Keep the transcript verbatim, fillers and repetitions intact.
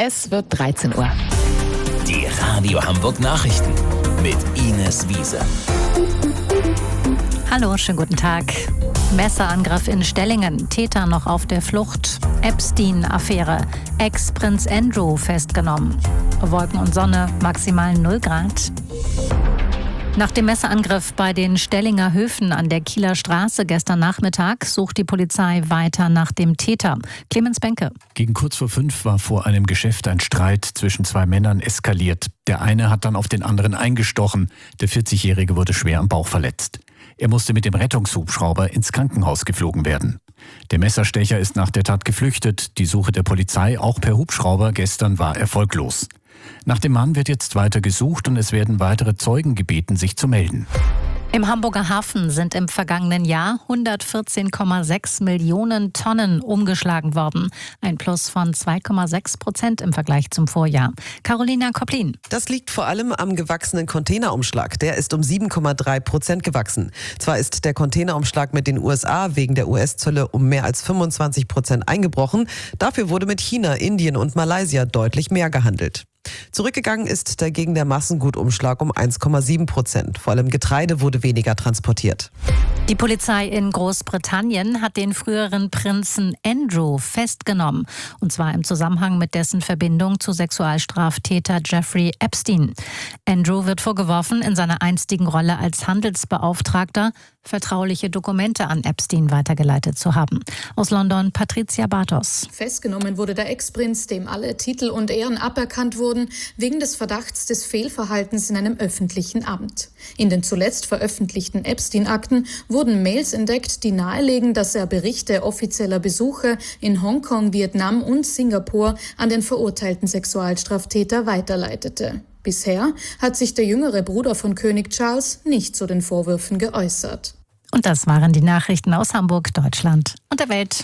Es wird dreizehn Uhr. Die Radio Hamburg Nachrichten mit Ines Wiese. Hallo, schönen guten Tag. Messerangriff in Stellingen, Täter noch auf der Flucht. Epstein-Affäre, Ex-Prinz Andrew festgenommen. Wolken und Sonne, maximal null Grad. Nach dem Messerangriff bei den Stellinger Höfen an der Kieler Straße gestern Nachmittag sucht die Polizei weiter nach dem Täter. Clemens Benke. Gegen kurz vor fünf war vor einem Geschäft ein Streit zwischen zwei Männern eskaliert. Der eine hat dann auf den anderen eingestochen. Der vierzigjährige wurde schwer am Bauch verletzt. Er musste mit dem Rettungshubschrauber ins Krankenhaus geflogen werden. Der Messerstecher ist nach der Tat geflüchtet. Die Suche der Polizei, auch per Hubschrauber, gestern war erfolglos. Nach dem Mann wird jetzt weiter gesucht und es werden weitere Zeugen gebeten, sich zu melden. Im Hamburger Hafen sind im vergangenen Jahr hundertvierzehn Komma sechs Millionen Tonnen umgeschlagen worden. Ein Plus von zwei Komma sechs Prozent im Vergleich zum Vorjahr. Carolina Koplin. Das liegt vor allem am gewachsenen Containerumschlag. Der ist um sieben Komma drei Prozent gewachsen. Zwar ist der Containerumschlag mit den U S A wegen der U S-Zölle um mehr als fünfundzwanzig Prozent eingebrochen. Dafür wurde mit China, Indien und Malaysia deutlich mehr gehandelt. Zurückgegangen ist dagegen der Massengutumschlag um eins Komma sieben Prozent. Vor allem Getreide wurde weniger transportiert. Die Polizei in Großbritannien hat den früheren Prinzen Andrew festgenommen. Und zwar im Zusammenhang mit dessen Verbindung zu Sexualstraftäter Jeffrey Epstein. Andrew wird vorgeworfen, in seiner einstigen Rolle als Handelsbeauftragter vertrauliche Dokumente an Epstein weitergeleitet zu haben. Aus London Patricia Bartos. Festgenommen wurde der Ex-Prinz, dem alle Titel und Ehren aberkannt wurden, wegen des Verdachts des Fehlverhaltens in einem öffentlichen Amt. In den zuletzt veröffentlichten Epstein-Akten wurden Mails entdeckt, die nahelegen, dass er Berichte offizieller Besuche in Hongkong, Vietnam und Singapur an den verurteilten Sexualstraftäter weiterleitete. Bisher hat sich der jüngere Bruder von König Charles nicht zu den Vorwürfen geäußert. Und das waren die Nachrichten aus Hamburg, Deutschland und der Welt.